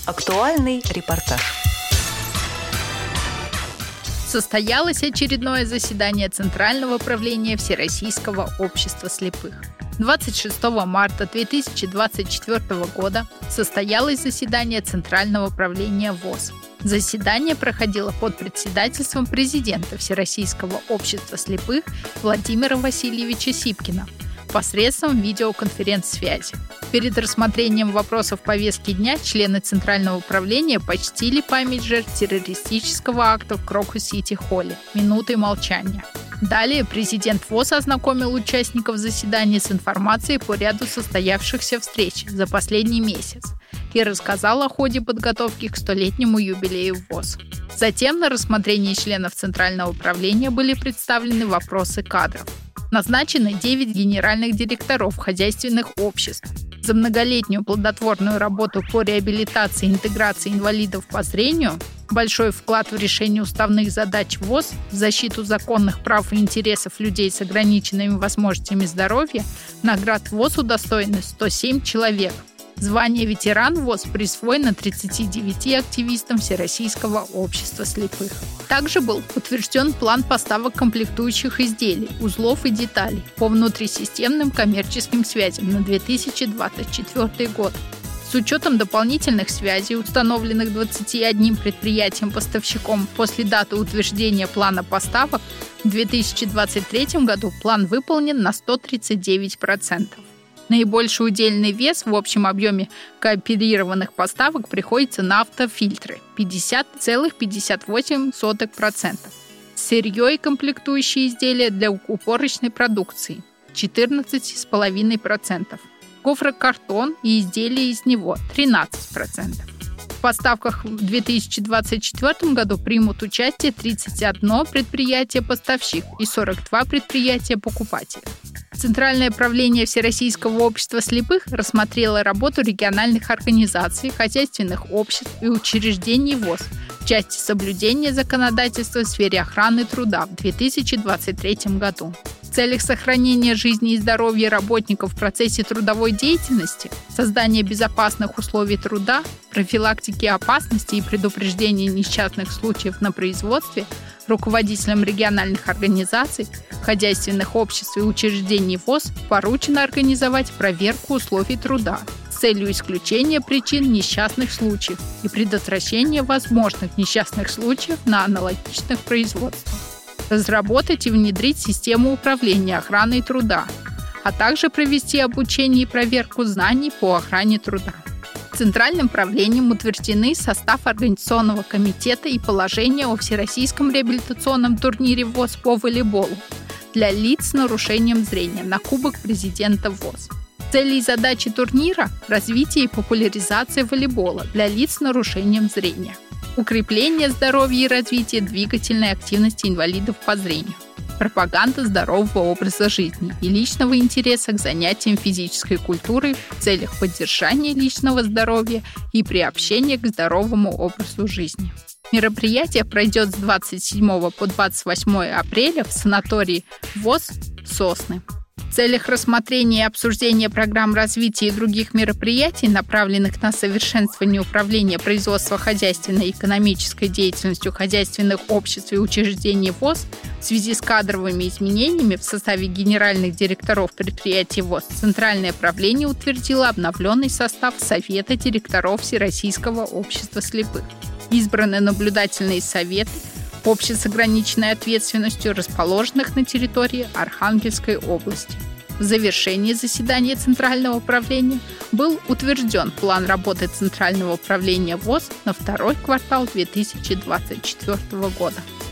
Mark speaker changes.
Speaker 1: Актуальный репортаж.
Speaker 2: Состоялось очередное заседание Центрального правления Всероссийского общества слепых. 26 марта 2024 года состоялось заседание Центрального правления ВОС. Заседание проходило под председательством президента Всероссийского общества слепых Владимира Васильевича Сипкина посредством видеоконференц-связи. Перед рассмотрением вопросов повестки дня члены Центрального правления почтили память жертв террористического акта в Крокус-Сити-Холле минутой молчания. Далее президент ВОС ознакомил участников заседания с информацией по ряду состоявшихся встреч за последний месяц и рассказал о ходе подготовки к 100-летнему юбилею ВОС. Затем на рассмотрение членов Центрального правления были представлены вопросы кадров. Назначено 9 генеральных директоров хозяйственных обществ. За многолетнюю плодотворную работу по реабилитации и интеграции инвалидов по зрению, большой вклад в решение уставных задач ВОС, в защиту законных прав и интересов людей с ограниченными возможностями здоровья, наград ВОС удостоены 107 человек. Звание ветеран ВОС присвоено 39 активистам Всероссийского общества слепых. Также был утвержден план поставок комплектующих изделий, узлов и деталей по внутрисистемным коммерческим связям на 2024 год. С учетом дополнительных связей, установленных 21 предприятием-поставщиком после даты утверждения плана поставок, в 2023 году план выполнен на 139%. Наибольший удельный вес в общем объеме кооперированных поставок приходится на автофильтры – 50,58%. Сырье и комплектующие изделия для упорочной продукции – 14,5%. Гофрокартон и изделия из него – 13%. В поставках в 2024 году примут участие 31 предприятие-поставщик и 42 предприятия-покупателя. Центральное правление Всероссийского общества слепых рассмотрело работу региональных организаций, хозяйственных обществ и учреждений ВОС в части соблюдения законодательства в сфере охраны труда в 2023 году. В целях сохранения жизни и здоровья работников в процессе трудовой деятельности, создания безопасных условий труда, профилактики опасностей и предупреждения несчастных случаев на производстве руководителям региональных организаций, хозяйственных обществ и учреждений ВОС поручено организовать проверку условий труда с целью исключения причин несчастных случаев и предотвращения возможных несчастных случаев на аналогичных производствах. Разработать и внедрить систему управления охраной труда, а также провести обучение и проверку знаний по охране труда. Центральным правлением утверждены состав организационного комитета и положение о Всероссийском реабилитационном турнире ВОС по волейболу для лиц с нарушением зрения на Кубок президента ВОС. Цели и задачи турнира – развитие и популяризация волейбола для лиц с нарушением зрения. Укрепление здоровья и развитие двигательной активности инвалидов по зрению, пропаганда здорового образа жизни и личного интереса к занятиям физической культурой в целях поддержания личного здоровья и приобщения к здоровому образу жизни. Мероприятие пройдет с 27 по 28 апреля в санатории ВОС «Сосны». В целях рассмотрения и обсуждения программ развития и других мероприятий, направленных на совершенствование управления производства хозяйственной и экономической деятельностью хозяйственных обществ и учреждений ВОС в связи с кадровыми изменениями в составе генеральных директоров предприятий ВОС, Центральное правление утвердило обновленный состав Совета директоров Всероссийского общества слепых. Избраны наблюдательные советы обществ с ограниченной ответственностью, расположенных на территории Архангельской области. В завершении заседания Центрального правления был утвержден план работы Центрального правления ВОС на второй квартал 2024 года.